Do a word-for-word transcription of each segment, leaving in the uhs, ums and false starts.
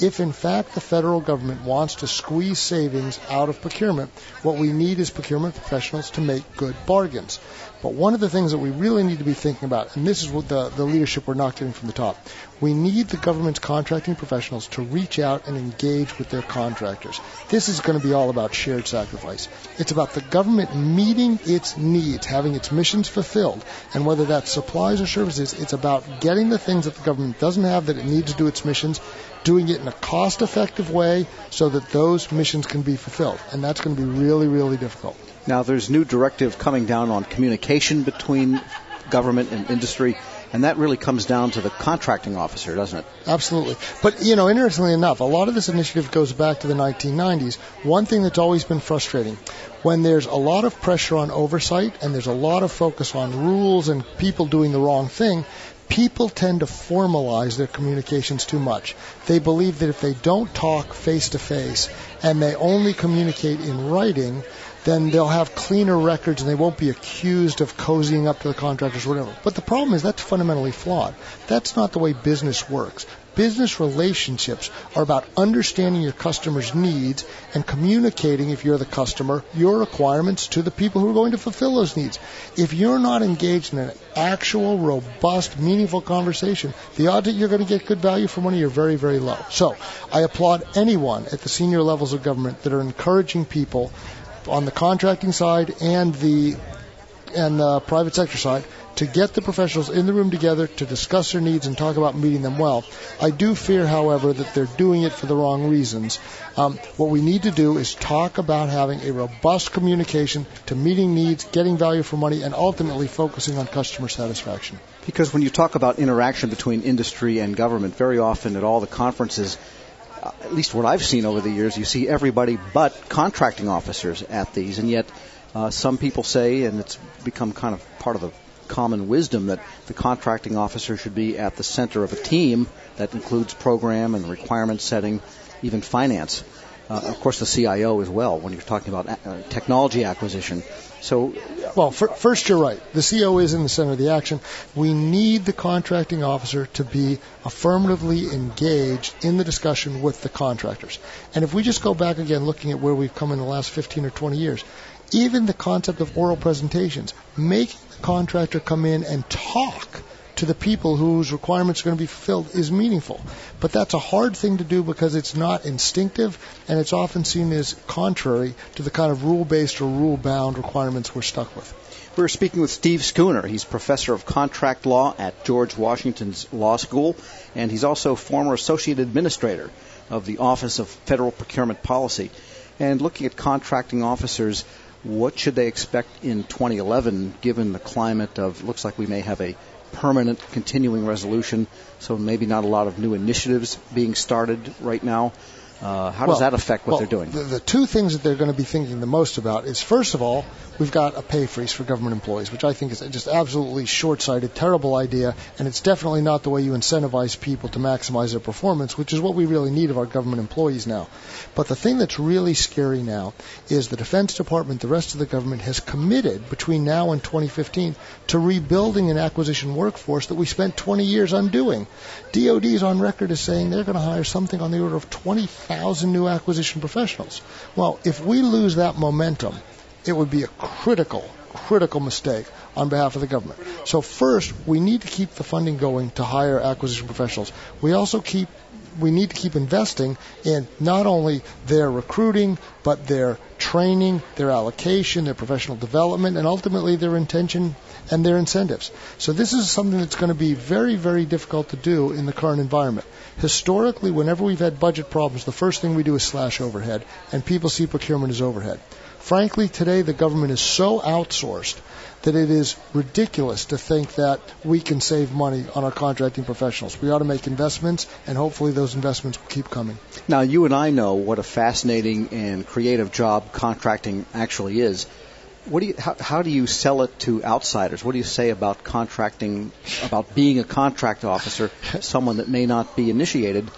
If, in fact, the federal government wants to squeeze savings out of procurement, what we need is procurement professionals to make good bargains. But one of the things that we really need to be thinking about, and this is what the, the leadership we're not getting from the top, we need the government's contracting professionals to reach out and engage with their contractors. This is going to be all about shared sacrifice. It's about the government meeting its needs, having its missions fulfilled, and whether that's supplies or services, it's about getting the things that the government doesn't have that it needs to do its missions, doing it in a cost-effective way so that those missions can be fulfilled. And that's going to be really, really difficult. Now, there's new directive coming down on communication between government and industry, and that really comes down to the contracting officer, doesn't it? Absolutely. But, you know, interestingly enough, a lot of this initiative goes back to the nineteen nineties. One thing that's always been frustrating, when there's a lot of pressure on oversight and there's a lot of focus on rules and people doing the wrong thing, people tend to formalize their communications too much. They believe that if they don't talk face-to-face and they only communicate in writing, then they'll have cleaner records and they won't be accused of cozying up to the contractors or whatever. But the problem is that's fundamentally flawed. That's not the way business works. Business relationships are about understanding your customer's needs and communicating, if you're the customer, your requirements to the people who are going to fulfill those needs. If you're not engaged in an actual, robust, meaningful conversation, the odds that you're going to get good value for money are very, very low. So I applaud anyone at the senior levels of government that are encouraging people on the contracting side and the and the private sector side to get the professionals in the room together to discuss their needs and talk about meeting them well. I do fear, however, that they're doing it for the wrong reasons. Um, what we need to do is talk about having a robust communication to meeting needs, getting value for money, and ultimately focusing on customer satisfaction. Because when you talk about interaction between industry and government, very often at all the conferences, uh, at least what I've seen over the years, you see everybody but contracting officers at these, and yet uh, some people say, and it's become kind of part of the common wisdom, that the contracting officer should be at the center of a team that includes program and requirement setting, even finance. Uh, of course, the C I O as well, when you're talking about uh, technology acquisition. So, well, for, first, you're right. The C E O is in the center of the action. We need the contracting officer to be affirmatively engaged in the discussion with the contractors. And if we just go back again, looking at where we've come in the last fifteen or twenty years, even the concept of oral presentations, making the contractor come in and talk to the people whose requirements are going to be fulfilled is meaningful. But that's a hard thing to do because it's not instinctive, and it's often seen as contrary to the kind of rule-based or rule-bound requirements we're stuck with. We're speaking with Steve Schooner. He's professor of contract law at George Washington's Law School, and he's also former associate administrator of the Office of Federal Procurement Policy. And looking at contracting officers, what should they expect in twenty eleven, given the climate of, looks like we may have a permanent continuing resolution, so maybe not a lot of new initiatives being started right now. Uh, how does well, that affect what well, they're doing? The, the two things that they're going to be thinking the most about is, first of all, we've got a pay freeze for government employees, which I think is just absolutely short-sighted, terrible idea, and it's definitely not the way you incentivize people to maximize their performance, which is what we really need of our government employees now. But the thing that's really scary now is the Defense Department, the rest of the government, has committed between now and twenty fifteen to rebuilding an acquisition workforce that we spent twenty years undoing. D O D is on record as saying they're going to hire something on the order of twenty thousand new acquisition professionals. Well, if we lose that momentum, it would be a critical, critical mistake on behalf of the government. So first, we need to keep the funding going to hire acquisition professionals. We also keep we need to keep investing in not only their recruiting, but their training, their allocation, their professional development, and ultimately their intention and their incentives. So this is something that's going to be very, very difficult to do in the current environment. Historically, whenever we've had budget problems, the first thing we do is slash overhead, and people see procurement as overhead. Frankly, today the government is so outsourced that it is ridiculous to think that we can save money on our contracting professionals. We ought to make investments, and hopefully those investments will keep coming. Now, you and I know what a fascinating and creative job contracting actually is. What do you, how, how do you sell it to outsiders? What do you say about contracting, about being a contract officer, someone that may not be initiated,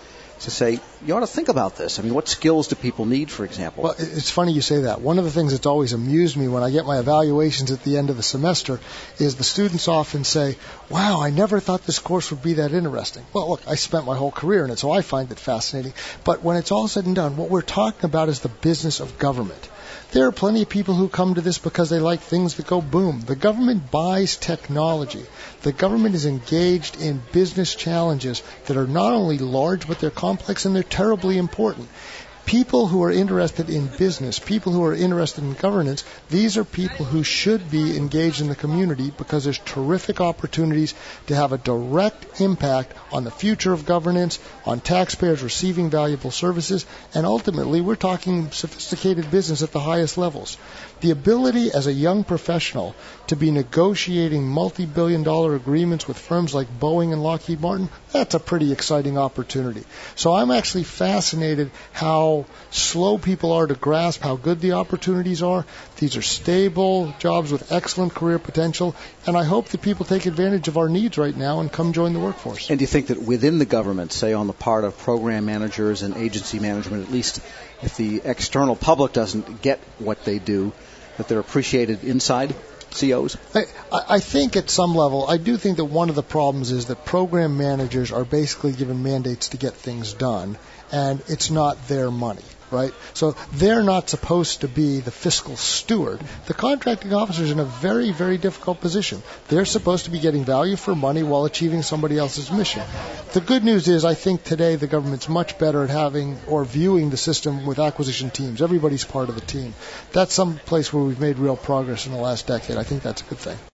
to say, you ought to think about this. I mean, what skills do people need, for example? Well, it's funny you say that. One of the things that's always amused me when I get my evaluations at the end of the semester is the students often say, wow, I never thought this course would be that interesting. Well, look, I spent my whole career in it, so I find it fascinating. But when it's all said and done, what we're talking about is the business of government. There are plenty of people who come to this because they like things that go boom. The government buys technology. The government is engaged in business challenges that are not only large, but they're complex and they're terribly important. People who are interested in business, people who are interested in governance, these are people who should be engaged in the community because there's terrific opportunities to have a direct impact on the future of governance, on taxpayers receiving valuable services, and ultimately we're talking sophisticated business at the highest levels. The ability as a young professional to be negotiating multi-billion dollar agreements with firms like Boeing and Lockheed Martin, that's a pretty exciting opportunity. So I'm actually fascinated how slow people are to grasp how good the opportunities are. These are stable jobs with excellent career potential, and I hope that people take advantage of our needs right now and come join the workforce. And do you think that within the government, say on the part of program managers and agency management, at least if the external public doesn't get what they do, that they're appreciated inside C Os? I, I think at some level, I do think that one of the problems is that program managers are basically given mandates to get things done, and it's not their money, right? So they're not supposed to be the fiscal steward. The contracting officer is in a very, very difficult position. They're supposed to be getting value for money while achieving somebody else's mission. The good news is I think today the government's much better at having or viewing the system with acquisition teams. Everybody's part of the team. That's some place where we've made real progress in the last decade. I think that's a good thing.